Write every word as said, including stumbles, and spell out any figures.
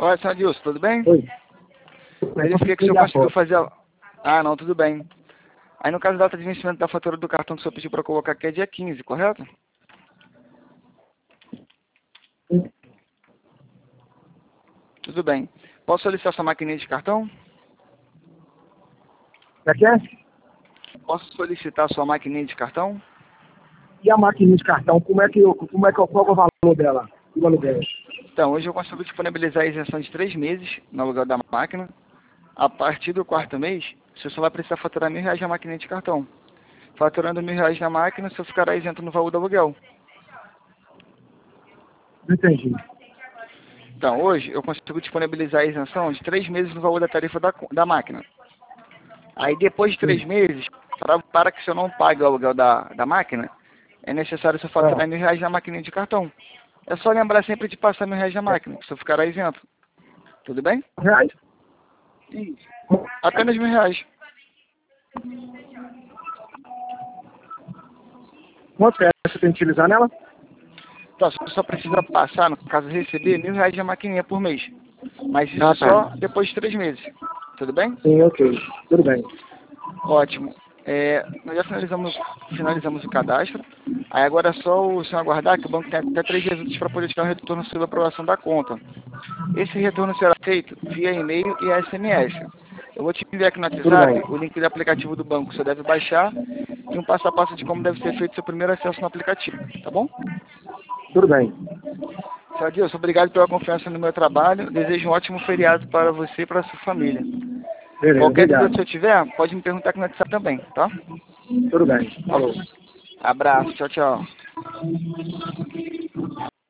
Olá, senhor Adilson, tudo bem? Oi. Verifiquei que o senhor conseguiu fazer a... Ah, não, tudo bem. Aí no caso da data de vencimento da fatura do cartão que o senhor pediu para colocar aqui é dia quinze, correto? Sim. Tudo bem. Posso solicitar sua maquininha de cartão? Já quer? Posso solicitar sua maquininha de cartão? E a maquininha de cartão, como é que eu, como é que eu, qual é o valor dela? O aluguel? Então, hoje eu consigo disponibilizar a isenção de três meses no aluguel da máquina. A partir do quarto mês, você só vai precisar faturar mil reais na maquininha de cartão. Faturando mil reais na máquina, você ficará isento no valor do aluguel. Não entendi. Então, hoje eu consigo disponibilizar a isenção de três meses no valor da tarifa da, da máquina. Aí depois de três Sim. meses, para, para que você não pague o aluguel da, da máquina, é necessário você faturar Ah. mil reais na maquininha de cartão. É só lembrar sempre de passar mil reais na máquina, que você ficará isento. Tudo bem? Reais? Isso. Apenas mil reais. Quanto é que você tem que utilizar nela? Então, você só precisa passar, no caso receber, mil reais na maquininha por mês. Mas isso Ah, só tá. depois de três meses. Tudo bem? Sim, ok. Tudo bem. Ótimo. É, nós já finalizamos, finalizamos o cadastro. Aí agora é só o senhor aguardar que o banco tem até três dias úteis para poder tirar o retorno sobre a aprovação da conta. Esse retorno será feito via e-mail e S M S. Eu vou te enviar aqui no Tudo WhatsApp bem. o link do aplicativo do banco que você deve baixar e um passo a passo de como deve ser feito seu primeiro acesso no aplicativo. Tá bom? Tudo bem. Senhor Adilson, obrigado pela confiança no meu trabalho. Desejo um ótimo feriado para você e para a sua família. Beleza, Qualquer dúvida que obrigado. você tiver, pode me perguntar aqui no WhatsApp também, tá? Tudo bem. Falou. Abraço, tchau, tchau.